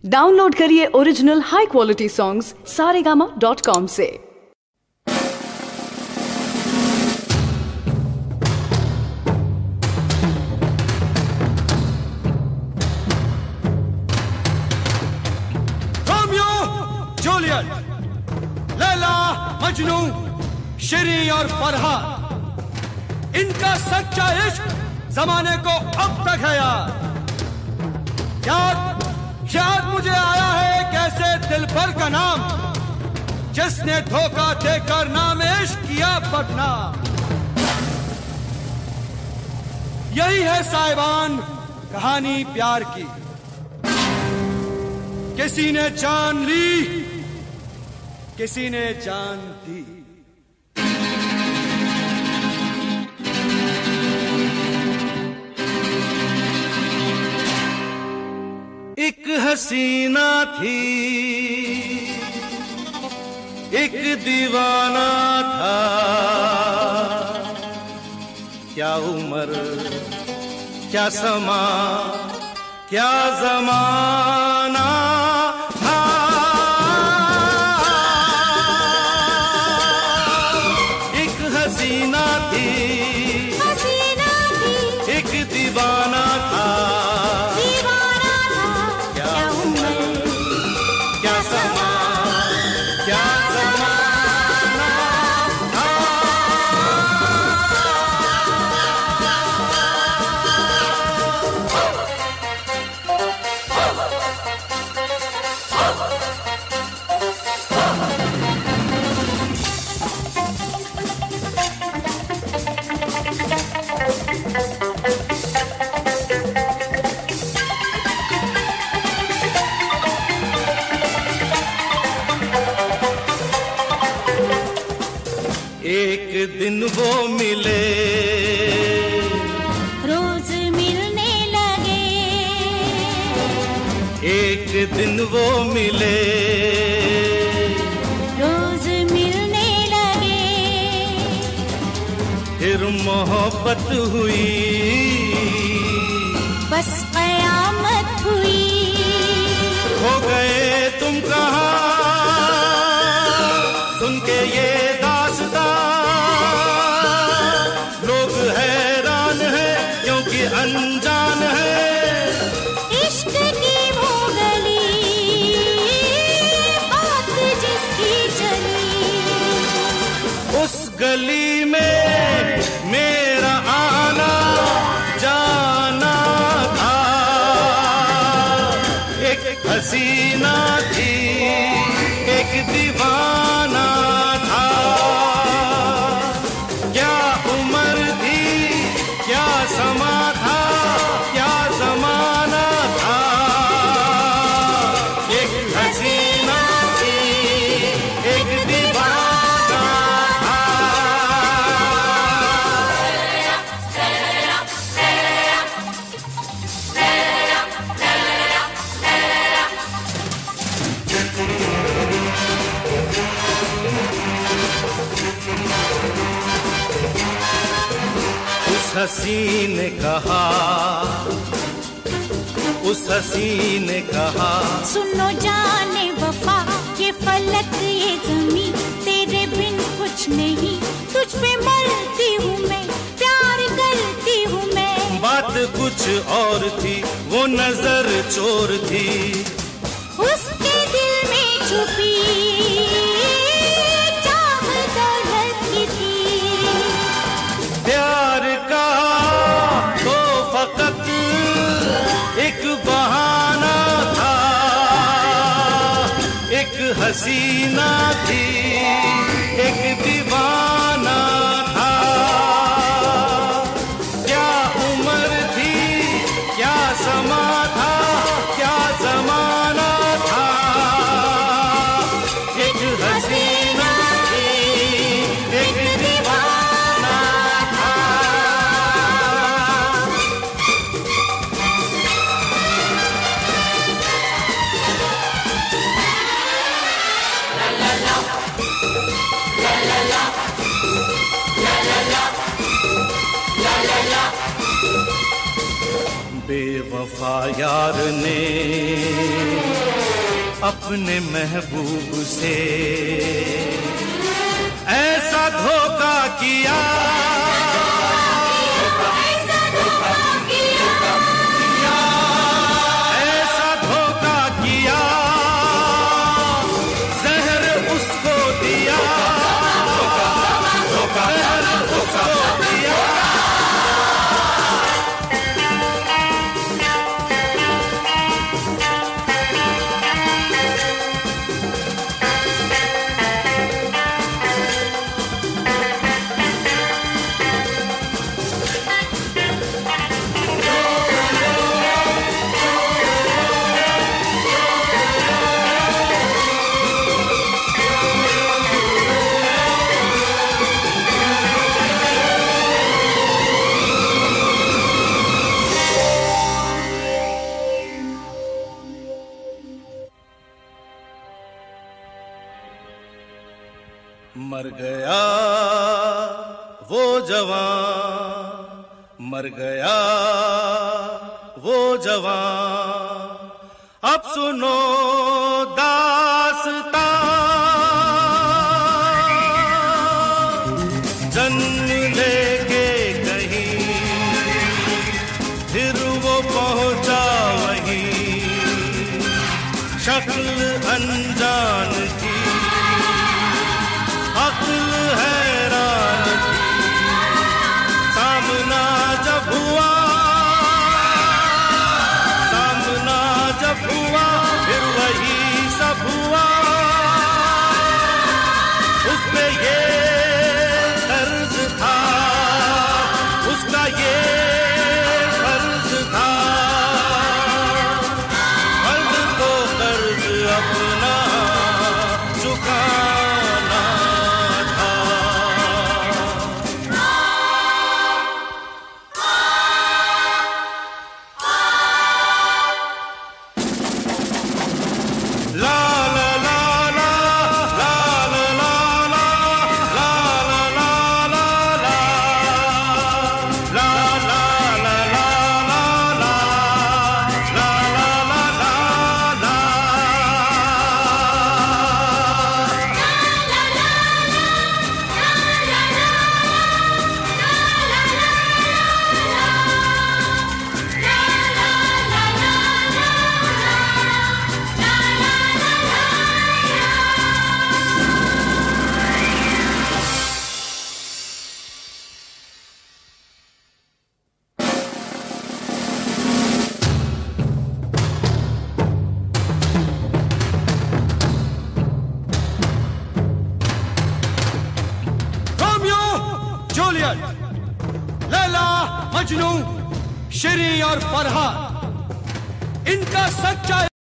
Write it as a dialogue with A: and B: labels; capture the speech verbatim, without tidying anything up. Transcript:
A: Download करिए original high quality songs Saregama dot com से।
B: Romeo Juliet, Laila Majnu, शेरी और फरहाद, इनका सच्चा इश्क जमाने को अब तक है यार। याद याद मुझे आया है कैसे दिलबर का नाम, जिसने धोखा देकर नाम इश्क किया बदनाम। यही है साहिबान कहानी प्यार की, किसी ने जान ली, किसी ने जान दी। एक हसीना थी, एक दीवाना था, क्या उम्र क्या समा क्या जमाना था। एक हसीना थी,
C: हसीना थी,
B: एक दीवाना था,
C: दीवाना था, क्या उम्र
B: क्या समा क्या जमाना था। एक दिन वो मिले,
C: रोज मिलने लगे।
B: एक दिन वो मिले,
C: रोज मिलने लगे।
B: फिर मोहब्बत हुई,
C: बस कयामत हुई।
B: हो गए तुम कहाँ, सुन के ये दास्तां लोग हैरान हैं क्योंकि अनजान है।
C: इश्क की वो गली, बात जिसकी चली,
B: उस गली में मेरा आना जाना था। एक हसीना थी, एक दीवाना था, क्या उम्र थी, क्या समा था, क्या जमाना था। एक हसीना थी, एक दीवाना था। उस हसी ने कहा, उस हसी ने कहा,
C: सुनो जाने वफा, ये फलक ये जमी, तेरे बिन कुछ नहीं, तुझ पे मरती हूँ मैं, प्यार करती हूँ मैं।
B: बात कुछ और थी, वो नजर चोर थी,
C: उसके दिल में छुपी चाह दौलत की थी।
B: प्यार का तो फकत एक बहाना था। एक हसीना थी, एक दीवाना था, क्या उम्र थी, क्या समा था, क्या जमाना था। एक हसीना थी, एक दीवाना था। बेवफा यार ने
D: अपने महबूब से ऐसा धोखा किया, ऐसा धोखा किया, ऐसा धोखा किया, जहर उसको दिया, जहर उसको दिया। मर गया वो जवान, मर गया वो जवान, अब सुनो दास्तां। जन्म लेके कहीं फिर वो पहुंचा वहीं, शक्ल अनजान की, अक्ल हैरान थी। सामना जब हुआ, सामना जब हुआ, फिर वही सब हुआ। उसपे ये कर्ज था, उसका ये कर्ज था, कर्ज तो कर्ज अपना चुकाना।
B: जूलियट, लैला, मजनू, शेरी और फरहाद, इनका सच्चा